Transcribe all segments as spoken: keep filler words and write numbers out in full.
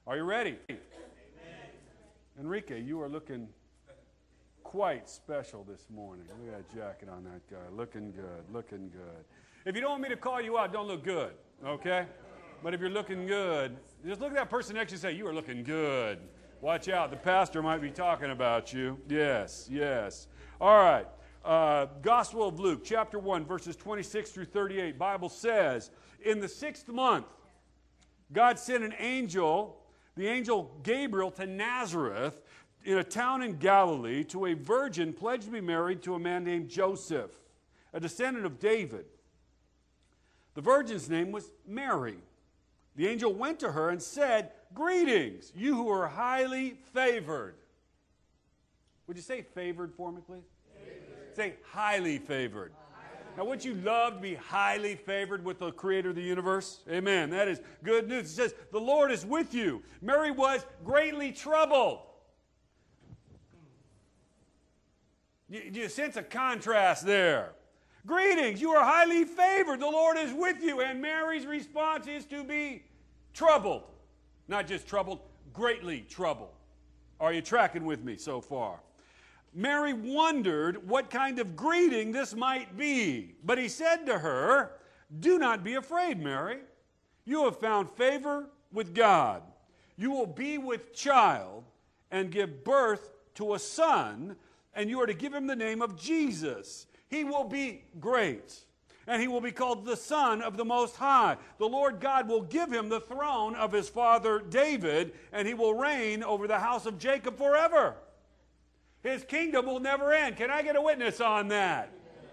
Are you ready? Amen. Enrique, you are looking quite special this morning. Look at that jacket on that guy. Looking good, looking good. If you don't want me to call you out, don't look good, okay? But if you're looking good, just look at that person next to you and say, you are looking good. Watch out, the pastor might be talking about you. Yes, yes. All right. Uh, Gospel of Luke, chapter one, verses twenty-six through thirty-eight. Bible says, in the sixth month, God sent an angel, the angel Gabriel, to Nazareth, in a town in Galilee, to a virgin pledged to be married to a man named Joseph, a descendant of David. The virgin's name was Mary. The angel went to her and said, greetings, you who are highly favored. Would you say favored for me, please? Favored. Say highly favored. Highly. Now, wouldn't you love to be highly favored with the creator of the universe? Amen. That is good news. It says, the Lord is with you. Mary was greatly troubled. You, you sense a contrast there. Greetings, you are highly favored. The Lord is with you. And Mary's response is to be troubled. Not just troubled, greatly troubled. Are you tracking with me so far? Mary wondered what kind of greeting this might be. But he said to her, do not be afraid, Mary. You have found favor with God. You will be with child and give birth to a son, and you are to give him the name of Jesus. He will be great, and he will be called the Son of the Most High. The Lord God will give him the throne of his father David, and he will reign over the house of Jacob forever. His kingdom will never end. Can I get a witness on that?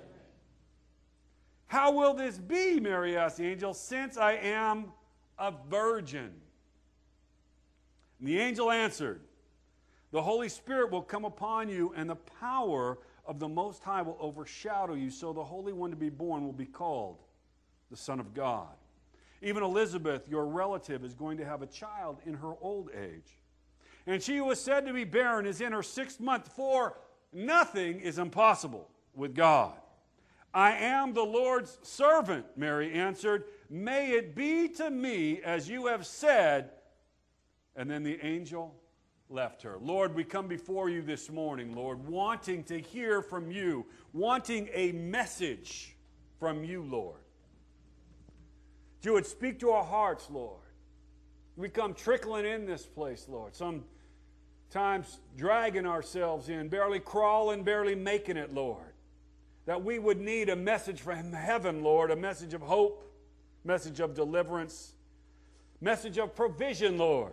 How will this be, Mary asked the angel, since I am a virgin? And the angel answered, the Holy Spirit will come upon you, and the power of the Most High will overshadow you, so the Holy One to be born will be called the Son of God. Even Elizabeth, your relative, is going to have a child in her old age. And she who was said to be barren is in her sixth month, for nothing is impossible with God. I am the Lord's servant, Mary answered. May it be to me as you have said. And then the angel left her. Lord, we come before you this morning, Lord, wanting to hear from you, wanting a message from you, Lord. That you would speak to our hearts, Lord. We come trickling in this place, Lord, sometimes dragging ourselves in, barely crawling, barely making it, Lord. That we would need a message from heaven, Lord, a message of hope, message of deliverance, message of provision, Lord.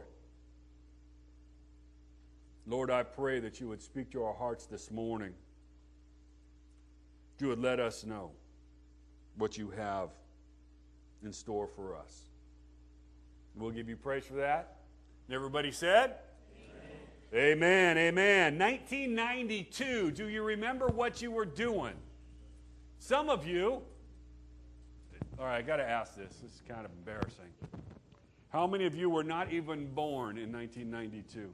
Lord, I pray that you would speak to our hearts this morning. You would let us know what you have in store for us. We'll give you praise for that. And everybody said? Amen. Amen, amen. nineteen ninety-two, do you remember what you were doing? Some of you, all right, I got to ask this. This is kind of embarrassing. How many of you were not even born in nineteen ninety-two?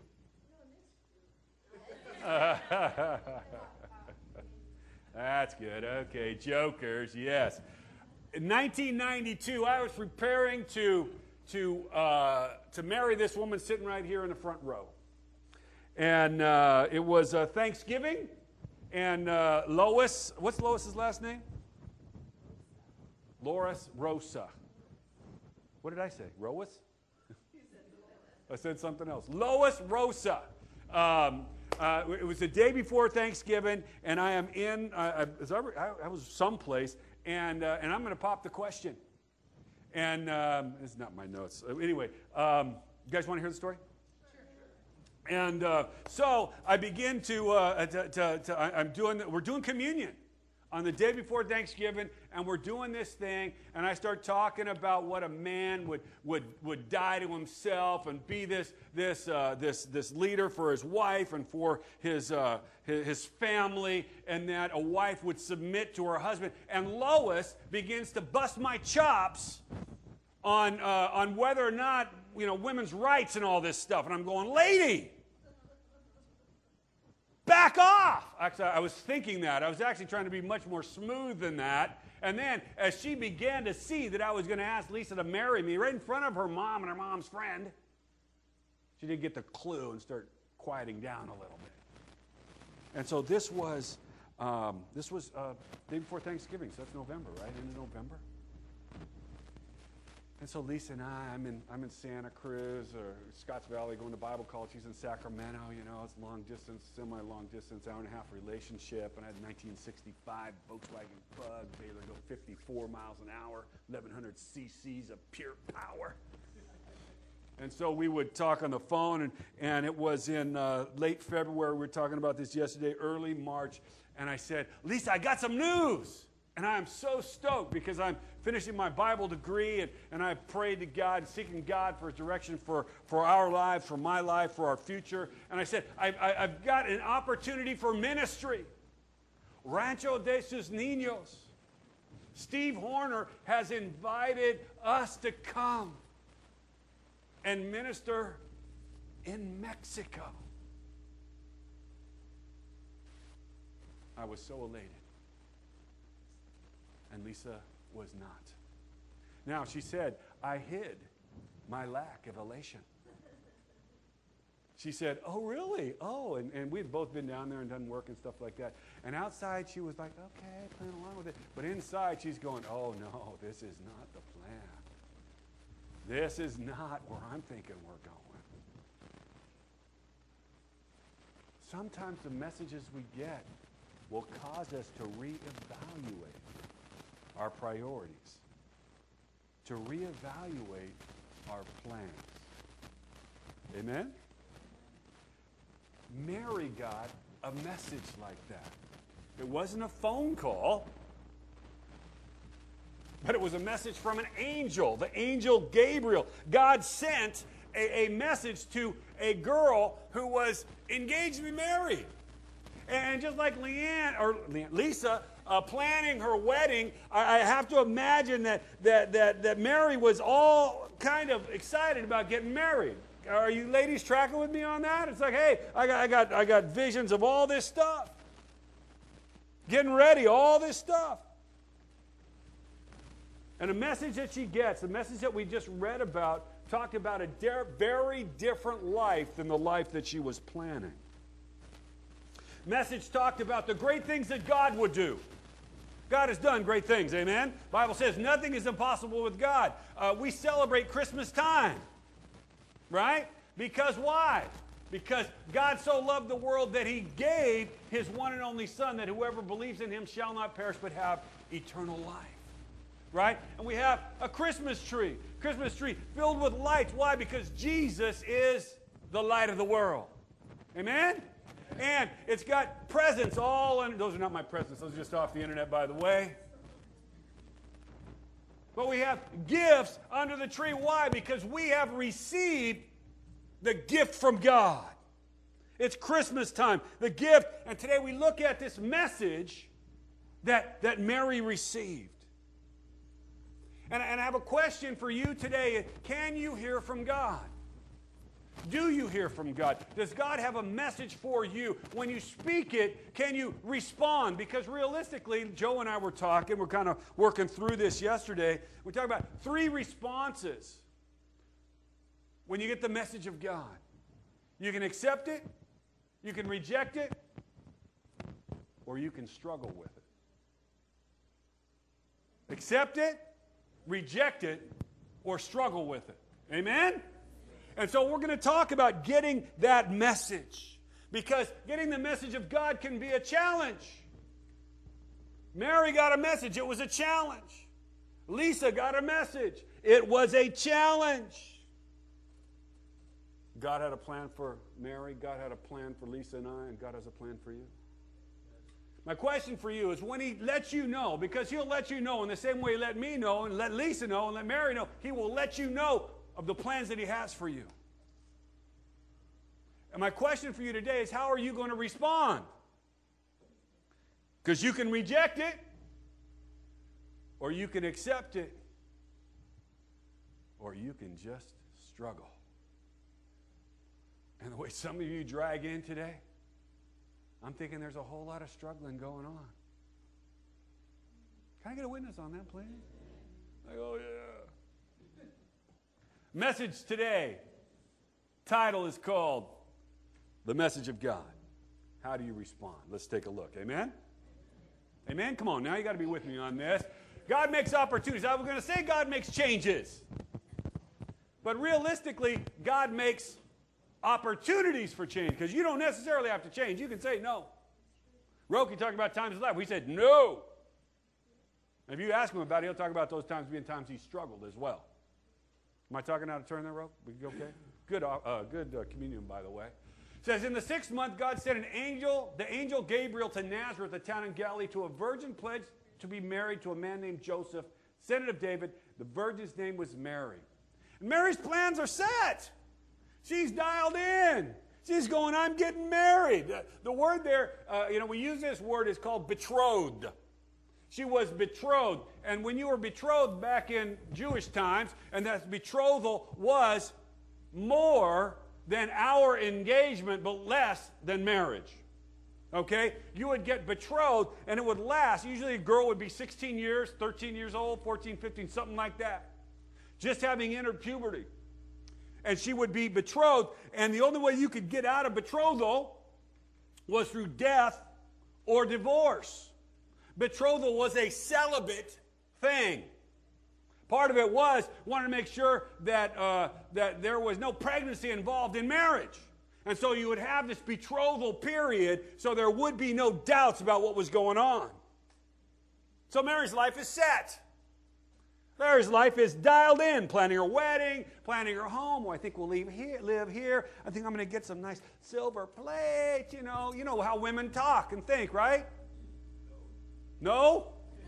That's good. Okay, jokers, yes. In nineteen ninety-two, I was preparing to to uh, to marry this woman sitting right here in the front row, and uh, it was uh, Thanksgiving, and uh, Lois, what's Lois's last name? Loris Rosa. What did I say? Rois? I said something else. Lois Rosa. Um, Uh, it was the day before Thanksgiving, and I am in, uh, I, I was someplace, and uh, and I'm going to pop the question. And um, it's not my notes. Anyway, um, you guys want to hear the story? Sure. And uh, so I begin to, uh, to, to, to I, I'm doing, we're doing communion on the day before Thanksgiving, and we're doing this thing, and I start talking about what a man would would would die to himself and be this this uh, this this leader for his wife and for his, uh, his his family, and that a wife would submit to her husband. And Lois begins to bust my chops on uh, on whether or not, you know, women's rights and all this stuff, and I'm going, lady, back off. Actually, I was thinking that. I was actually trying to be much more smooth than that. And then as she began to see that I was going to ask Lisa to marry me right in front of her mom and her mom's friend, she didn't get the clue and start quieting down a little bit. And so this was, um, this was uh, day before Thanksgiving, so that's November, right? End of November. And so Lisa and I, I'm in, I'm in Santa Cruz or Scotts Valley going to Bible college. She's in Sacramento, you know, it's long distance, semi-long distance, hour and a half relationship. And I had a nineteen sixty-five Volkswagen Bug, Baylor go fifty-four miles an hour, eleven hundred c c's of pure power. And so we would talk on the phone, and, and it was in uh, late February. We were talking about this yesterday, early March. And I said, Lisa, I got some news. And I am so stoked because I'm finishing my Bible degree, and, and I prayed to God, seeking God for His direction for, for our lives, for my life, for our future. And I said, I, I, I've got an opportunity for ministry. Rancho de sus Niños. Steve Horner has invited us to come and minister in Mexico. I was so elated. And Lisa was not. Now, she said, I hid my lack of elation. She said, oh, really? Oh, and, and we had both been down there and done work and stuff like that. And outside, she was like, okay, playing along with it. But inside, she's going, oh, no, this is not the plan. This is not where I'm thinking we're going. Sometimes the messages we get will cause us to reevaluate our priorities, to reevaluate our plans. Amen? Mary got a message like that. It wasn't a phone call, but it was a message from an angel, the angel Gabriel. God sent a, a message to a girl who was engaged to be married. And just like Leanne, or Leanne, Lisa, Uh, planning her wedding, I, I have to imagine that, that, that, that Mary was all kind of excited about getting married. Are you ladies tracking with me on that? It's like, hey, I got, I got, I got visions of all this stuff. Getting ready, all this stuff. And the message that she gets, the message that we just read about, talked about a de- very different life than the life that she was planning. Message talked about the great things that God would do. God has done great things, amen? The Bible says nothing is impossible with God. Uh, we celebrate Christmas time, right? Because why? Because God so loved the world that He gave His one and only Son, that whoever believes in Him shall not perish but have eternal life, right? And we have a Christmas tree, Christmas tree filled with lights. Why? Because Jesus is the light of the world, amen? And it's got presents all under. Those are not my presents. Those are just off the internet, by the way. But we have gifts under the tree. Why? Because we have received the gift from God. It's Christmas time, the gift. And today we look at this message that, that Mary received. And, and I have a question for you today. Can you hear from God? Do you hear from God? Does God have a message for you? When you speak it, can you respond? Because realistically, Joe and I were talking, we're kind of working through this yesterday. We're talking about three responses when you get the message of God. You can accept it, you can reject it, or you can struggle with it. Accept it, reject it, or struggle with it. Amen? And so we're going to talk about getting that message, because getting the message of God can be a challenge. Mary got a message. It was a challenge. Lisa got a message. It was a challenge. God had a plan for Mary. God had a plan for Lisa and I, and God has a plan for you. My question for you is, when He lets you know, because He'll let you know in the same way He let me know and let Lisa know and let Mary know, He will let you know of the plans that He has for you. And my question for you today is, how are you going to respond? Because you can reject it, or you can accept it, or you can just struggle. And the way some of you drag in today, I'm thinking there's a whole lot of struggling going on. Can I get a witness on that, please? Like, oh, yeah. Message today, title is called The Message of God. How do you respond? Let's take a look. Amen? Amen? Come on, now you got to be with me on this. God makes opportunities. I was going to say God makes changes. But realistically, God makes opportunities for change, because you don't necessarily have to change. You can say no. Roki talked about times of life. We said no. And if you ask him about it, he'll talk about those times being times he struggled as well. Am I talking out of turn there, Roki? We okay? Good, uh, good uh, communion, by the way. It says, in the sixth month, God sent an angel, the angel Gabriel, to Nazareth, a town in Galilee, to a virgin pledged to be married to a man named Joseph, descendant of David. The virgin's name was Mary. And Mary's plans are set. She's dialed in. She's going, I'm getting married. The, the word there, uh, you know, we use this word, is called betrothed. She was betrothed. And when you were betrothed back in Jewish times, and that betrothal was more than our engagement, but less than marriage. Okay? You would get betrothed, and it would last. Usually a girl would be sixteen years, thirteen years old, fourteen, fifteen, something like that. Just having entered puberty. And she would be betrothed, and the only way you could get out of betrothal was through death or divorce. Betrothal was a celibate thing. Part of it was, wanted to make sure that, uh, that there was no pregnancy involved in marriage. And so you would have this betrothal period, so there would be no doubts about what was going on. So Mary's life is set. Mary's life is dialed in, planning her wedding, planning her home. Oh, I think we'll leave here, live here. I think I'm going to get some nice silver plate. You know, you know how women talk and think, right? No?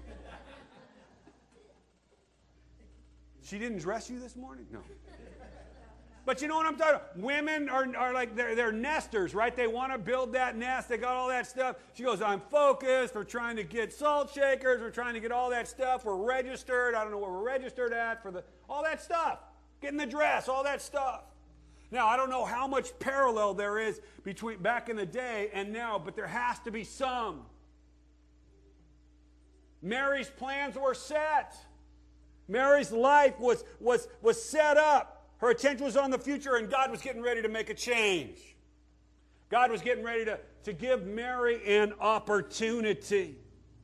She didn't dress you this morning? No. But you know what I'm talking about? Women are, are like, they're, they're nesters, right? They want to build that nest. They got all that stuff. She goes, I'm focused. We're trying to get salt shakers. We're trying to get all that stuff. We're registered. I don't know where we're registered at for the, all that stuff. Getting the dress, all that stuff. Now, I don't know how much parallel there is between back in the day and now, but there has to be some. Mary's plans were set. Mary's life was, was, was set up. Her attention was on the future, and God was getting ready to make a change. God was getting ready to, to give Mary an opportunity.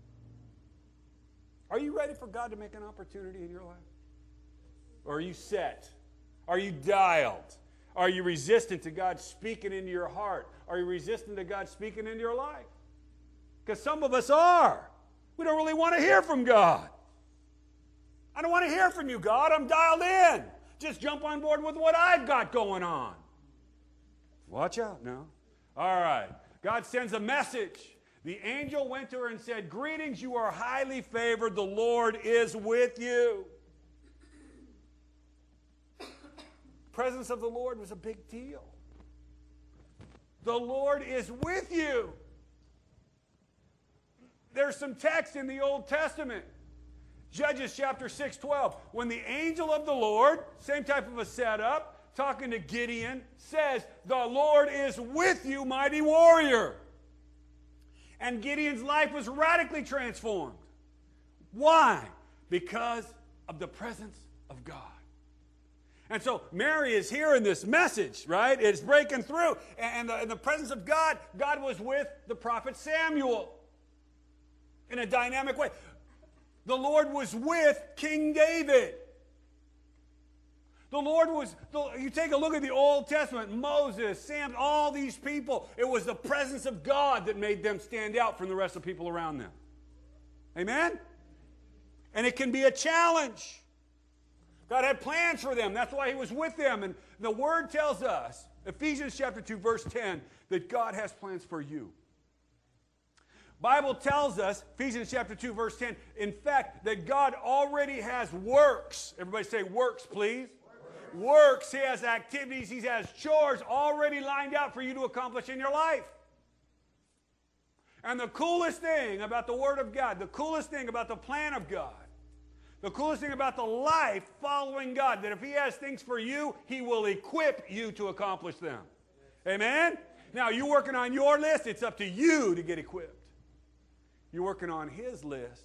Are you ready for God to make an opportunity in your life? Or are you set? Are you dialed? Are you resistant to God speaking into your heart? Are you resistant to God speaking into your life? Because some of us are. We don't really want to hear from God. I don't want to hear from you, God. I'm dialed in. Just jump on board with what I've got going on. Watch out now. All right. God sends a message. The angel went to her and said, greetings, you are highly favored. The Lord is with you. The presence of the Lord was a big deal. The Lord is with you. There's some text in the Old Testament. Judges chapter six, twelve. When the angel of the Lord, same type of a setup, talking to Gideon, says, the Lord is with you, mighty warrior. And Gideon's life was radically transformed. Why? Because of the presence of God. And so Mary is hearing this message, right? It's breaking through. And the, in the presence of God, God was with the prophet Samuel in a dynamic way. The Lord was with King David. The Lord was, you take a look at the Old Testament, Moses, Sam, all these people, it was the presence of God that made them stand out from the rest of the people around them. Amen? And it can be a challenge. God had plans for them. That's why he was with them. And the Word tells us, Ephesians chapter two, verse ten, that God has plans for you. Bible tells us, Ephesians chapter two, verse ten, in fact, that God already has works. Everybody say works, please. Works. Works. He has activities. He has chores already lined out for you to accomplish in your life. And the coolest thing about the Word of God, the coolest thing about the plan of God, the coolest thing about the life following God, that if he has things for you, he will equip you to accomplish them. Amen? Now, you're working on your list. It's up to you to get equipped. You're working on his list,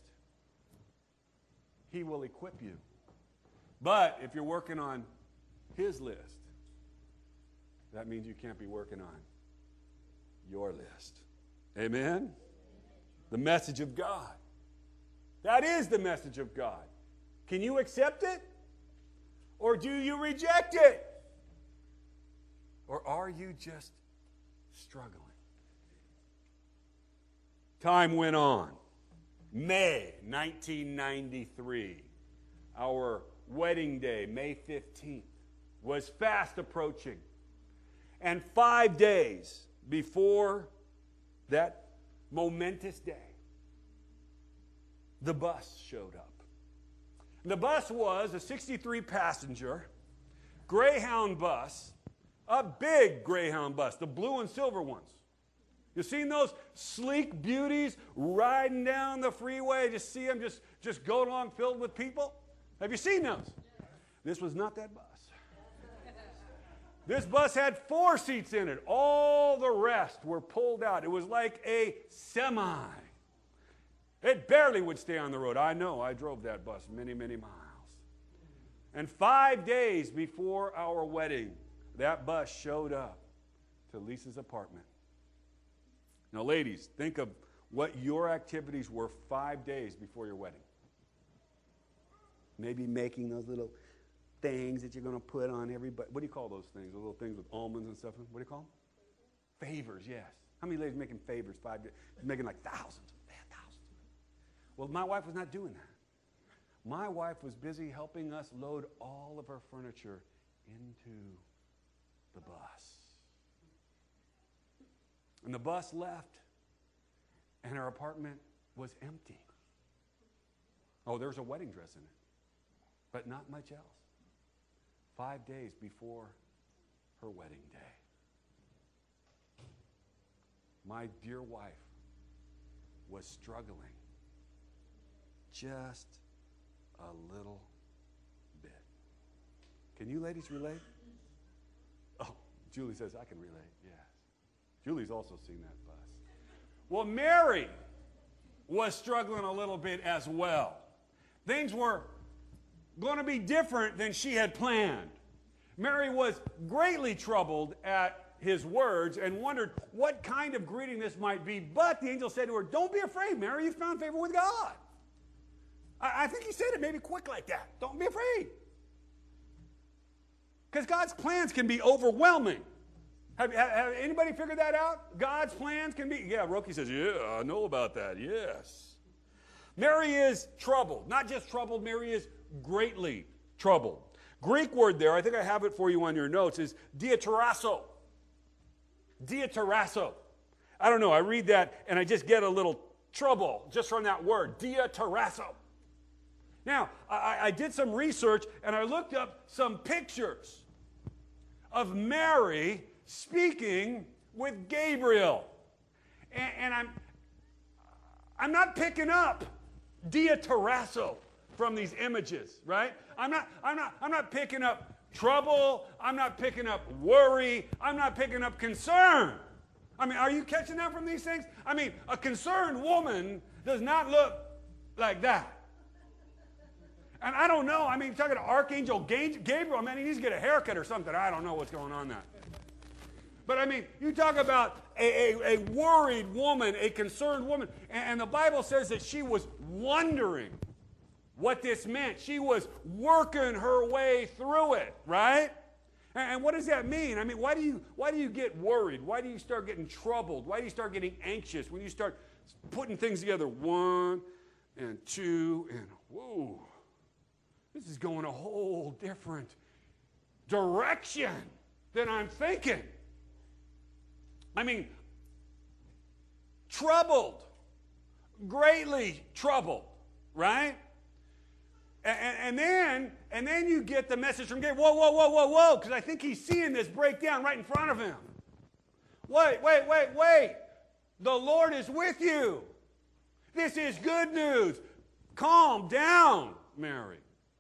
he will equip you. But if you're working on his list, that means you can't be working on your list. Amen? The message of God. That is the message of God. Can you accept it? Or do you reject it? Or are you just struggling? Time went on. May nineteen ninety-three, our wedding day, May fifteenth, was fast approaching. And five days before that momentous day, the bus showed up. And the bus was a sixty-three passenger Greyhound bus, a big Greyhound bus, the blue and silver ones. You've seen those sleek beauties riding down the freeway? Just see them just, just going along filled with people? Have you seen those? This was not that bus. This bus had four seats in it. All the rest were pulled out. It was like a semi. It barely would stay on the road. I know. I drove that bus many, many miles. And five days before our wedding, that bus showed up to Lisa's apartment. Now, ladies, think of what your activities were five days before your wedding. Maybe making those little things that you're going to put on everybody. What do you call those things? The little things with almonds and stuff? What do you call them? Favors, yes. How many ladies making favors five days? Making like thousands. Man, thousands. Well, my wife was not doing that. My wife was busy helping us load all of our furniture into the bus. And the bus left, and our apartment was empty. Oh, there was a wedding dress in it, but not much else. Five days before her wedding day, my dear wife was struggling just a little bit. Can you ladies relate? Oh, Julie says, I can relate, yes. Julie's also seen that bus. Well, Mary was struggling a little bit as well. Things were going to be different than she had planned. Mary was greatly troubled at his words and wondered what kind of greeting this might be. But the angel said to her, don't be afraid, Mary, you found favor with God. I, I think he said it maybe quick like that. Don't be afraid. Because God's plans can be overwhelming. Have, have, have anybody figured that out? God's plans can be, yeah, Roki says, yeah, I know about that, yes. Mary is troubled. Not just troubled, Mary is greatly troubled. Greek word there, I think I have it for you on your notes, is diatarasso. Diatarasso. I don't know, I read that and I just get a little trouble just from that word, diatarasso. Now, I, I did some research and I looked up some pictures of Mary speaking with Gabriel. And, and I'm, I'm not picking up diatarasso from these images, right? I'm not, I'm not, I'm not picking up trouble. I'm not picking up worry. I'm not picking up concern. I mean, are you catching that from these things? I mean, a concerned woman does not look like that. And I don't know. I mean, talking to Archangel Gabriel, man, he needs to get a haircut or something. I don't know what's going on there. But I mean, you talk about a, a, a worried woman, a concerned woman, and, and the Bible says that she was wondering what this meant. She was working her way through it, right? And, and what does that mean? I mean, why do you why do you get worried? Why do you start getting troubled? Why do you start getting anxious when you start putting things together? One and two and whoa, this is going a whole different direction than I'm thinking. I mean, troubled, greatly troubled, right? And, and, and then, and then you get the message from Gabriel. Whoa, whoa, whoa, whoa, whoa! Because I think he's seeing this break down right in front of him. Wait, wait, wait, wait! The Lord is with you. This is good news. Calm down, Mary,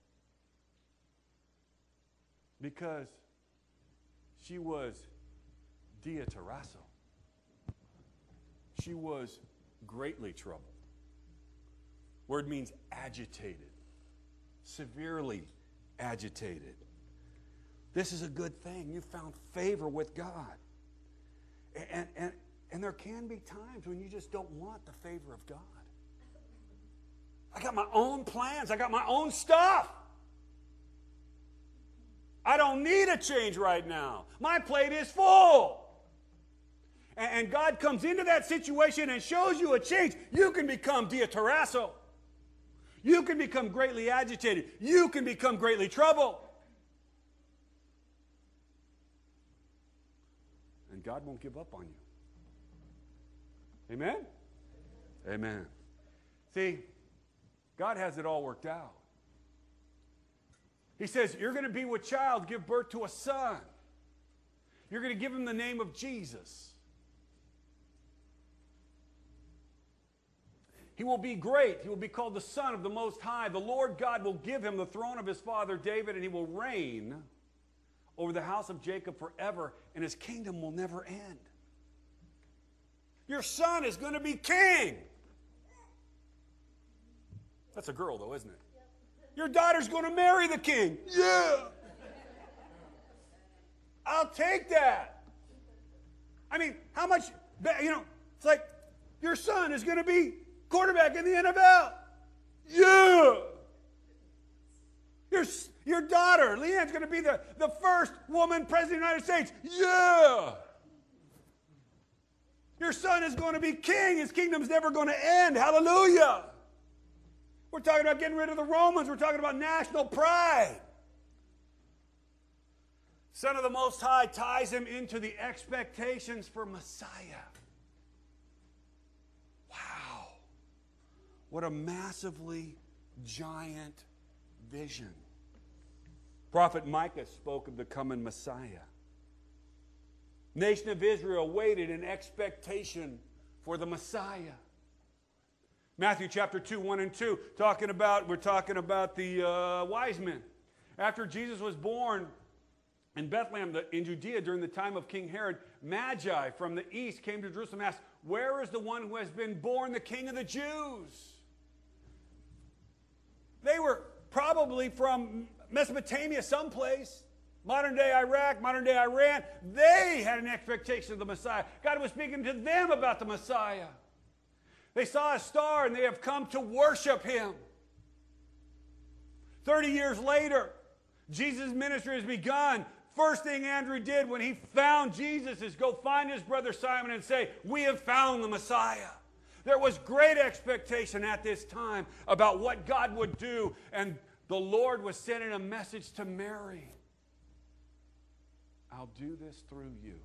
because she was diatarasso. She was greatly troubled. Word means agitated, severely agitated. This is a good thing. You found favor with God. And, and, and there can be times when you just don't want the favor of God. I got my own plans. I got my own stuff. I don't need a change right now. My plate is full. And, and God comes into that situation and shows you a change. You can become diatarasso. You can become greatly agitated. You can become greatly troubled. And God won't give up on you. Amen? Amen. See, God has it all worked out. He says, you're going to be with child, give birth to a son. You're going to give him the name of Jesus. He will be great. He will be called the Son of the Most High. The Lord God will give him the throne of his father David, and he will reign over the house of Jacob forever, and his kingdom will never end. Your son is going to be king. That's a girl, though, isn't it? Your daughter's going to marry the king. Yeah. I'll take that. I mean, how much, you know, it's like your son is going to be quarterback in the N F L. Yeah. Your, your daughter, Leanne's going to be the, the first woman president of the United States. Yeah. Your son is going to be king. His kingdom's never going to end. Hallelujah. We're talking about getting rid of the Romans. We're talking about national pride. Son of the Most High ties him into the expectations for Messiah. Wow. What a massively giant vision. Prophet Micah spoke of the coming Messiah. Nation of Israel waited in expectation for the Messiah. Matthew chapter two, one and two, talking about, we're talking about the uh, wise men. After Jesus was born in Bethlehem the, in Judea during the time of King Herod, Magi from the east came to Jerusalem and asked, where is the one who has been born the King of the Jews? They were probably from Mesopotamia someplace, modern day Iraq, modern day Iran. They had an expectation of the Messiah. God was speaking to them about the Messiah. They saw a star and they have come to worship him. Thirty years later, Jesus' ministry has begun. First thing Andrew did when he found Jesus is go find his brother Simon and say, we have found the Messiah. There was great expectation at this time about what God would do, and the Lord was sending a message to Mary. I'll do this through you.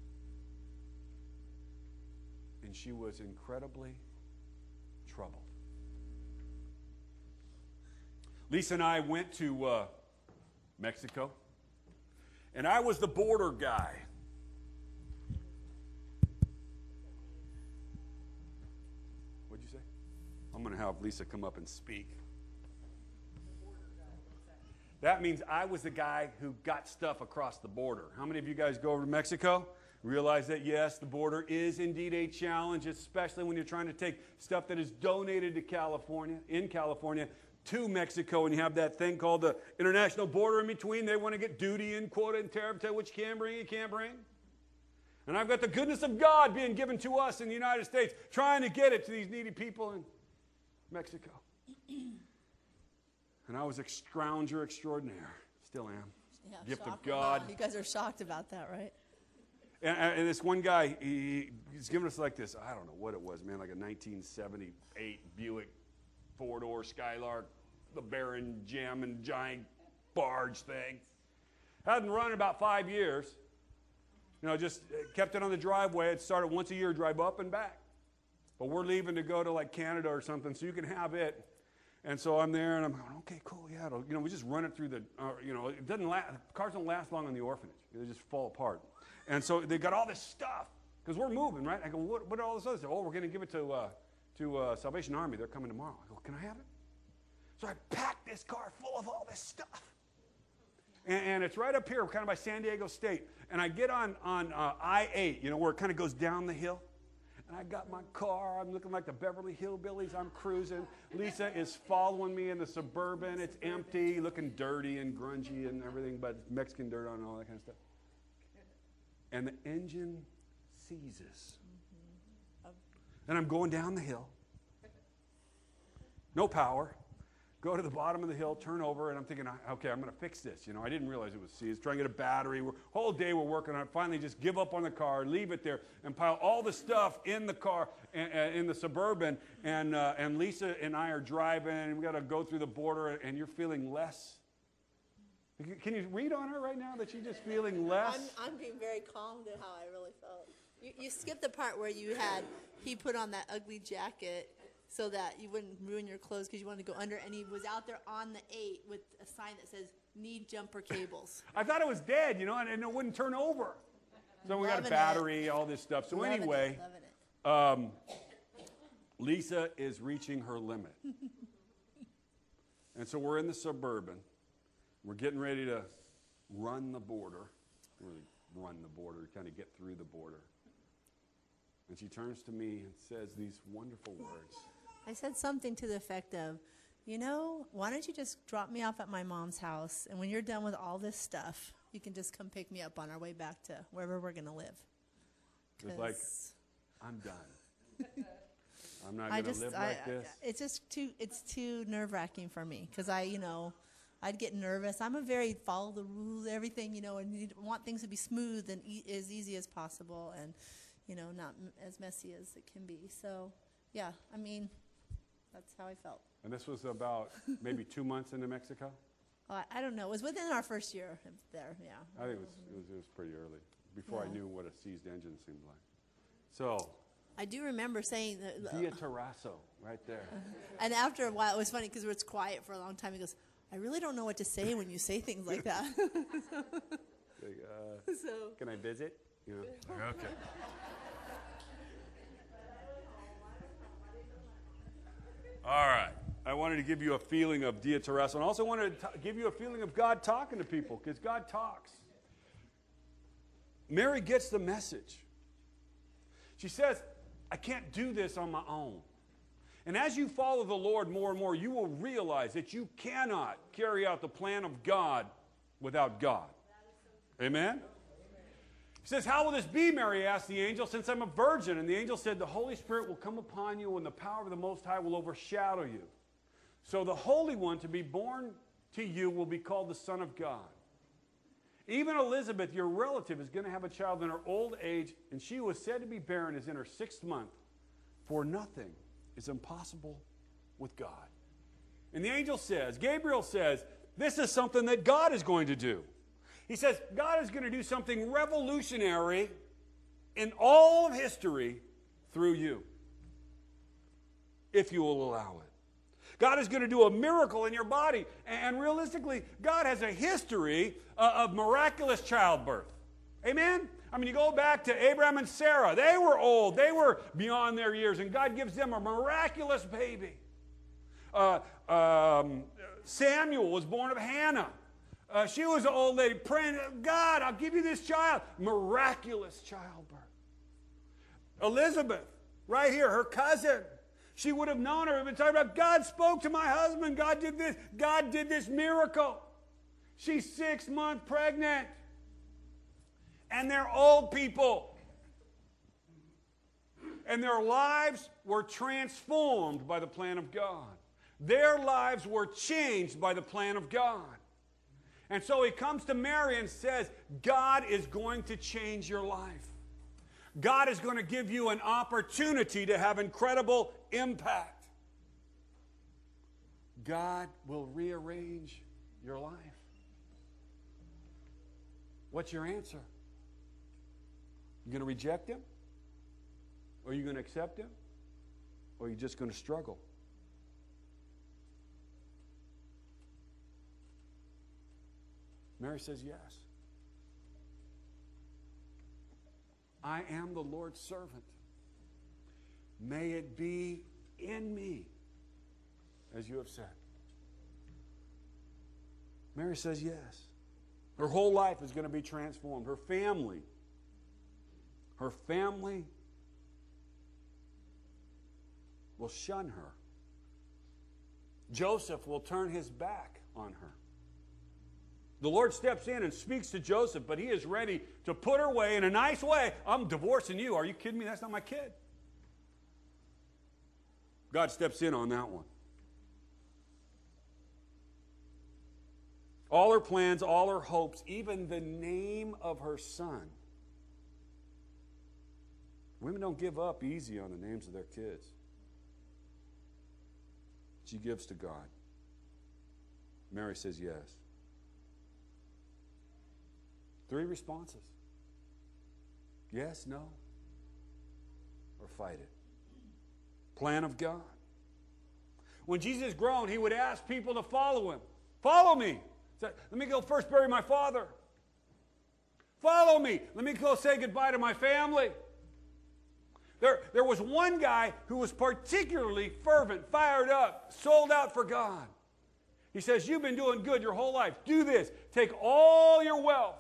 And she was incredibly troubled. Lisa and I went to uh, Mexico, and I was the border guy. What'd you say? I'm going to have Lisa come up and speak. That means I was the guy who got stuff across the border. How many of you guys go over to Mexico? Realize that, yes, the border is indeed a challenge, especially when you're trying to take stuff that is donated to California, in California, to Mexico, and you have that thing called the international border in between. They want to get duty and quota and tariff, tell what you can bring, you can't bring. And I've got the goodness of God being given to us in the United States, trying to get it to these needy people in Mexico. And I was a scrounger extraordinaire. Still am. Yeah, Gift of God. You guys are shocked about that, right? And, and this one guy, he, he's giving us like this, I don't know what it was, man, like a nineteen seventy-eight Buick four-door Skylark, the Baron Gem and giant barge thing. Hadn't run in about five years. You know, just kept it on the driveway. It started once a year, drive up and back. But we're leaving to go to like Canada or something, so you can have it. And so I'm there, and I'm going, okay, cool, yeah. It'll, you know, we just run it through the, uh, you know, it doesn't last, cars don't last long in the orphanage. They just fall apart. And so they got all this stuff, because we're moving, right? I go, what, what are all this other stuff? Oh, we're going to give it to, uh, to uh, Salvation Army. They're coming tomorrow. I go, can I have it? So I packed this car full of all this stuff. And, and it's right up here, kind of by San Diego State. And I get on, on uh, I eight, you know, where it kind of goes down the hill. And I got my car. I'm looking like the Beverly Hillbillies. I'm cruising. Lisa is following me in the Suburban. It's empty, looking dirty and grungy and everything, but Mexican dirt on and all that kind of stuff. And the engine seizes. And I'm going down the hill. No power. Go to the bottom of the hill, turn over, and I'm thinking, okay, I'm going to fix this. You know, I didn't realize it was seized. Trying to get a battery. We're, whole day we're working on it. Finally, just give up on the car, leave it there, and pile all the stuff in the car, and, uh, in the Suburban. And uh, and Lisa and I are driving, and we got to go through the border, and you're feeling less. Can you read on her right now that she's just feeling less? I'm, I'm being very calm to how I really felt. You, you skipped the part where you had, he put on that ugly jacket so that you wouldn't ruin your clothes because you wanted to go under, and he was out there on the eight with a sign that says, need jumper cables. I thought it was dead, you know, and, and it wouldn't turn over. So we got a Loving battery, all this stuff. So Loving anyway, it, loving it. um, Lisa is reaching her limit. And so we're in the Suburban. We're getting ready to run the border. Really run the border, kind of get through the border. And she turns to me and says these wonderful words. I said something to the effect of, you know, why don't you just drop me off at my mom's house, and when you're done with all this stuff, you can just come pick me up on our way back to wherever we're going to live. It's like, I'm done. I'm not going to live I, like this. I, it's just too, it's too nerve-wracking for me because I, you know, I'd get nervous. I'm a very follow the rules, everything, you know, and you want things to be smooth and e- as easy as possible and, you know, not m- as messy as it can be. So, yeah, I mean, that's how I felt. And this was about maybe two months into Mexico? Oh, I, I don't know. It was within our first year there, yeah. I think it was, it was, it was pretty early, before Yeah. I knew what a seized engine seemed like. So, I do remember saying that. Dia Terrasso, right there. And after a while, it was funny because it was quiet for a long time. He goes, I really don't know what to say when you say things like that. Like, uh, so, can I visit? You know? Like, okay. All right. I wanted to give you a feeling of Dia Terrasso, and also wanted to t- give you a feeling of God talking to people, because God talks. Mary gets the message. She says, I can't do this on my own. And as you follow the Lord more and more, you will realize that you cannot carry out the plan of God without God. Amen? He says, how will this be, Mary asked the angel, since I'm a virgin? And the angel said, the Holy Spirit will come upon you, and the power of the Most High will overshadow you. So the Holy One to be born to you will be called the Son of God. Even Elizabeth, your relative, is going to have a child in her old age, and she who was said to be barren is in her sixth month, for nothing is impossible with God. And the angel says, Gabriel says, this is something that God is going to do. He says, God is going to do something revolutionary in all of history through you, if you will allow it. God is going to do a miracle in your body. And realistically, God has a history uh, of miraculous childbirth. Amen? I mean, you go back to Abraham and Sarah. They were old. They were beyond their years. And God gives them a miraculous baby. Uh, um, Samuel was born of Hannah. Uh, she was an old lady praying, God, I'll give you this child. Miraculous childbirth. Elizabeth, right here, her cousin. She would have known her. We've been talking about God spoke to my husband. God did this. God did this miracle. She's six months pregnant. And they're old people. And their lives were transformed by the plan of God. Their lives were changed by the plan of God. And so he comes to Mary and says, God is going to change your life. God is going to give you an opportunity to have incredible impact. God will rearrange your life. What's your answer? You going to reject him? Or are you going to accept him? Or are you just going to struggle? Mary says yes. I am the Lord's servant. May it be in me, as you have said. Mary says yes. Her whole life is going to be transformed. Her family, her family will shun her. Joseph will turn his back on her. The Lord steps in and speaks to Joseph, but he is ready to put her away in a nice way. I'm divorcing you. Are you kidding me? That's not my kid. God steps in on that one. All her plans, all her hopes, even the name of her son. Women don't give up easy on the names of their kids. She gives to God. Mary says yes. Three responses. Yes, no, or fight it. Plan of God. When Jesus grown, he would ask people to follow him. Follow me. Let me go first bury my father. Follow me. Let me go say goodbye to my family. There, there was one guy who was particularly fervent, fired up, sold out for God. He says, you've been doing good your whole life. Do this. Take all your wealth,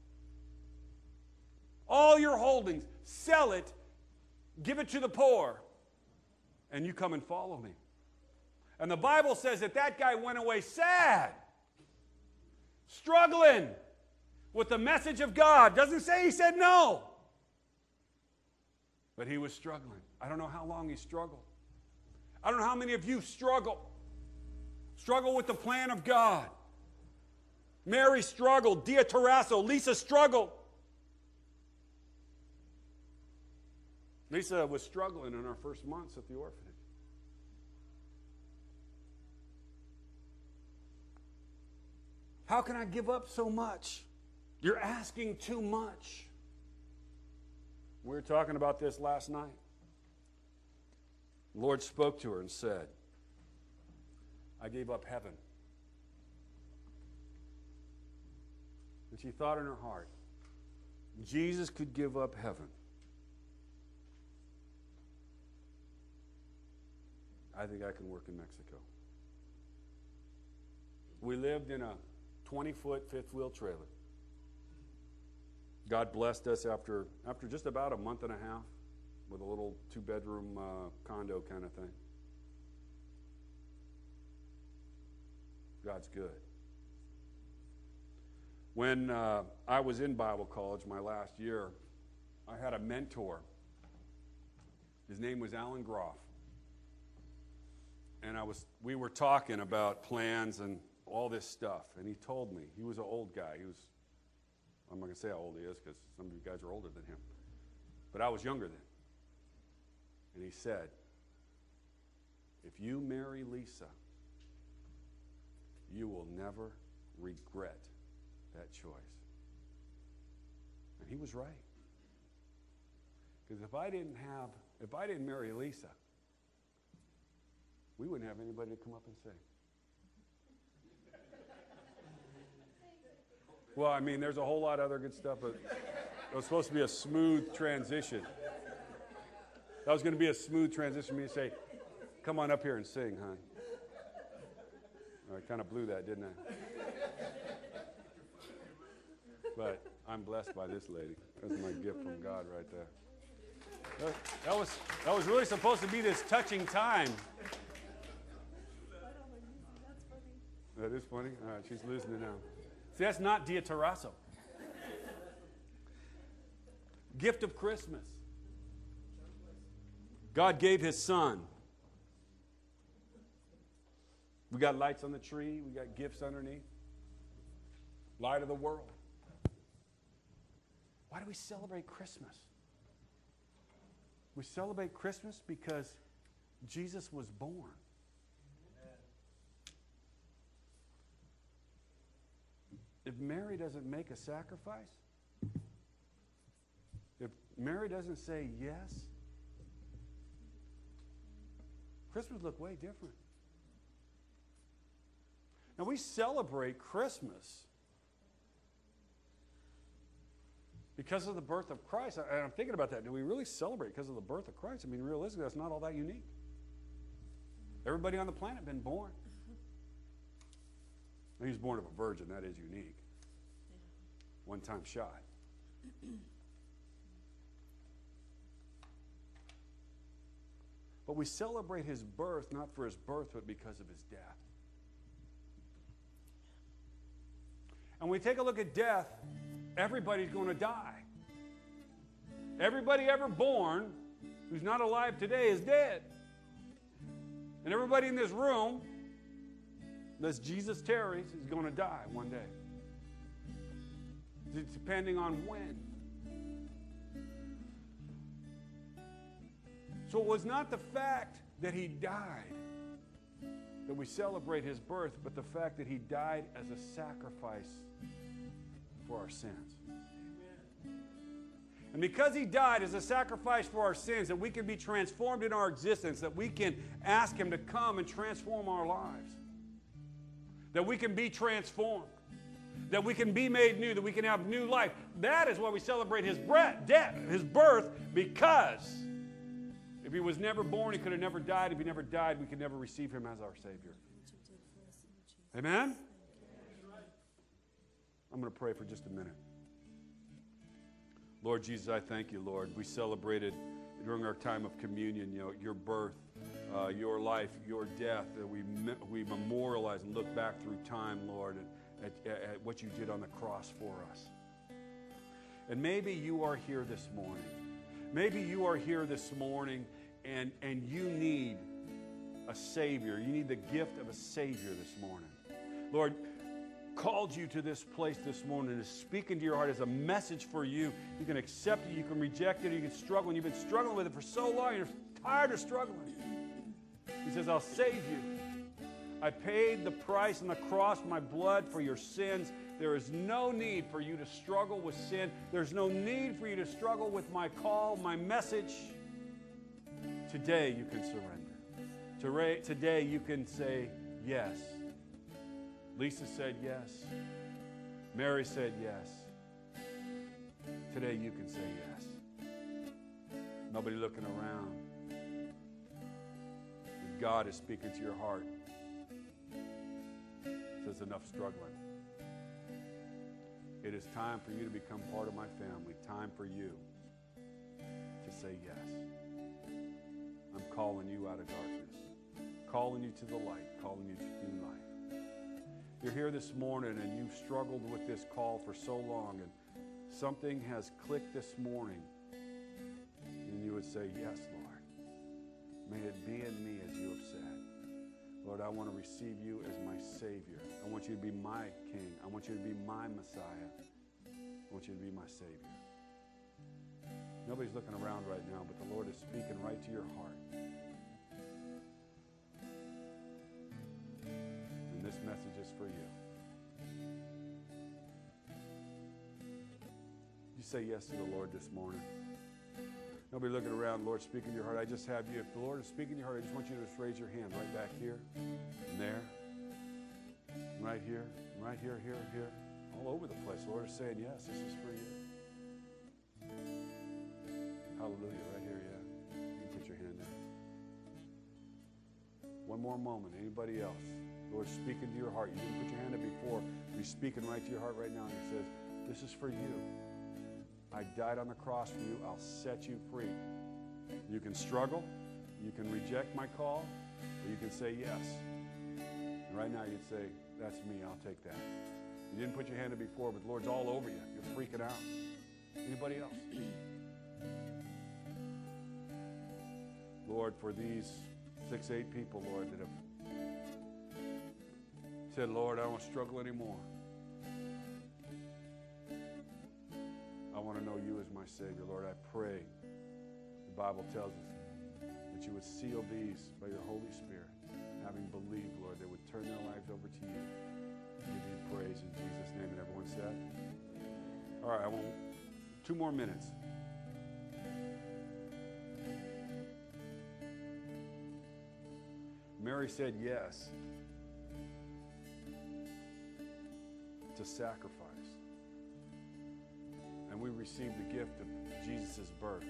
all your holdings, sell it, give it to the poor, and you come and follow me. And the Bible says that that guy went away sad, struggling with the message of God. Doesn't say he said no. But he was struggling. I don't know how long he struggled. I don't know how many of you struggle. Struggle with the plan of God. Mary struggled. Dia Tarasso, Lisa struggled. Lisa was struggling in our first months at the orphanage. How can I give up so much? You're asking too much. We were talking about this last night. The Lord spoke to her and said, I gave up heaven. And she thought in her heart, Jesus could give up heaven. I think I can work in Mexico. We lived in a twenty-foot fifth wheel trailer. God blessed us after, after just about a month and a half with a little two-bedroom uh, condo kind of thing. God's good. When uh, I was in Bible college my last year, I had a mentor. His name was Alan Groff. And I was, we were talking about plans and all this stuff. And he told me, he was an old guy. He was, I'm not going to say how old he is because some of you guys are older than him. But I was younger then. And he said, if you marry Lisa, you will never regret that choice. And he was right. Because if I didn't have, if I didn't marry Lisa, we wouldn't have anybody to come up and sing. Well, I mean, there's a whole lot of other good stuff, but it was supposed to be a smooth transition. That was going to be a smooth transition for me to say, come on up here and sing, hon. I kind of blew that, didn't I? But I'm blessed by this lady. That's my gift from God right there. That, that was, that was really supposed to be this touching time. That is funny? All right, she's losing it now. See, that's not Dia Tarasso. Gift of Christmas. God gave his son. We got lights on the tree. We got gifts underneath. Light of the world. Why do we celebrate Christmas? We celebrate Christmas because Jesus was born. If Mary doesn't make a sacrifice, if Mary doesn't say yes, Christmas would look way different. Now, we celebrate Christmas because of the birth of Christ. And I'm thinking about that. Do we really celebrate because of the birth of Christ? I mean, realistically, that's not all that unique. Everybody on the planet has been born. He was born of a virgin. That is unique. One time shot. But we celebrate his birth not for his birth, but because of his death. And when we take a look at death, everybody's going to die. Everybody ever born who's not alive today is dead. And everybody in this room, unless Jesus tarries, is going to die one day. It's depending on when. So it was not the fact that he died that we celebrate his birth, but the fact that he died as a sacrifice for our sins. And because he died as a sacrifice for our sins, that we can be transformed in our existence, that we can ask him to come and transform our lives, that we can be transformed, that we can be made new, that we can have new life. That is why we celebrate his breath, death, his birth, because if he was never born, he could have never died. If he never died, we could never receive him as our Savior. Amen? I'm going to pray for just a minute. Lord Jesus, I thank you, Lord. We celebrated during our time of communion, you know, your birth, uh, your life, your death. That we me- we memorialize and look back through time, Lord, at, at, at what you did on the cross for us. And maybe you are here this morning. Maybe you are here this morning and, and you need a Savior. You need the gift of a Savior this morning. Lord, called you to this place this morning to speak into your heart as a message for you. You can accept it, you can reject it, you can struggle, and you've been struggling with it for so long, you're tired of struggling. He says, I'll save you. I paid the price on the cross, my blood for your sins. There is no need for you to struggle with sin. There's no need for you to struggle with my call, my message. Today you can surrender. Today you can say yes. Lisa said yes. Mary said yes. Today you can say yes. Nobody looking around. God is speaking to your heart. Says enough struggling. It is time for you to become part of my family. Time for you to say yes. I'm calling you out of darkness. Calling you to the light. Calling you to new life. You're here this morning and you've struggled with this call for so long and something has clicked this morning and you would say, yes, Lord. May it be in me as you have said. Lord, I want to receive you as my Savior. I want you to be my King. I want you to be my Messiah. I want you to be my Savior. Nobody's looking around right now, but the Lord is speaking right to your heart. And this message is for you. You say yes to the Lord this morning. Nobody looking around, Lord, speaking to your heart. I just have you. If the Lord is speaking to your heart, I just want you to just raise your hand right back here, and there, right here, right here, here, here, all over the place. The Lord is saying, yes, this is for you. Hallelujah, right here, yeah. You can put your hand down. One more moment. Anybody else? The Lord's speaking to your heart. You didn't put your hand up before. He's speaking right to your heart right now, and he says, this is for you. I died on the cross for you. I'll set you free. You can struggle. You can reject my call. Or you can say yes. And right now you'd say, that's me. I'll take that. You didn't put your hand up before, but the Lord's all over you. You're freaking out. Anybody else? Lord, for these six, eight people, Lord, that have said, Lord, I don't want to struggle anymore. I want to know you as my Savior. Lord, I pray, the Bible tells us, that you would seal these by your Holy Spirit. Having believed, Lord, they would turn their lives over to you. Give you praise in Jesus' name. And everyone said? All right, I want two more minutes. Mary said yes to sacrifice. And we received the gift of Jesus' birth.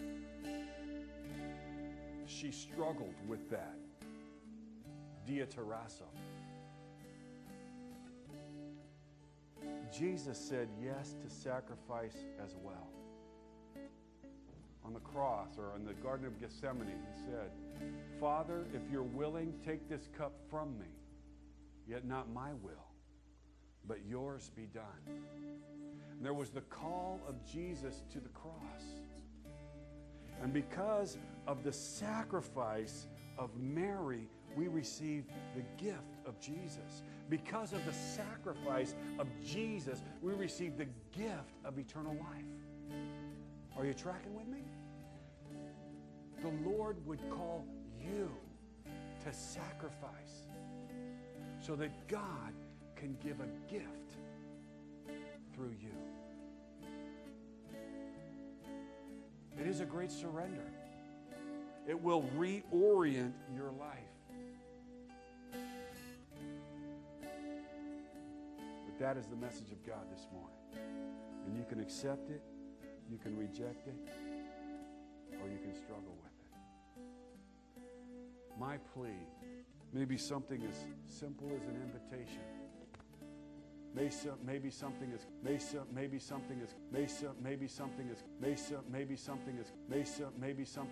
She struggled with that. Diatarasso. Jesus said yes to sacrifice as well. on the cross or in the Garden of Gethsemane, he said, Father, if you're willing, take this cup from me, yet not my will, but yours be done. And there was the call of Jesus to the cross. And because of the sacrifice of Mary, we receive the gift of Jesus. Because of the sacrifice of Jesus, we receive the gift of eternal life. Are you tracking with me? The Lord would call you to sacrifice so that God can give a gift through you. It is a great surrender. It will reorient your life. But that is the message of God this morning. And you can accept it, you can reject it, or you can struggle with it. My plea may be something as simple as an invitation. May so, maybe something is may so, maybe something is may so, maybe something is may so, maybe something is may so, maybe something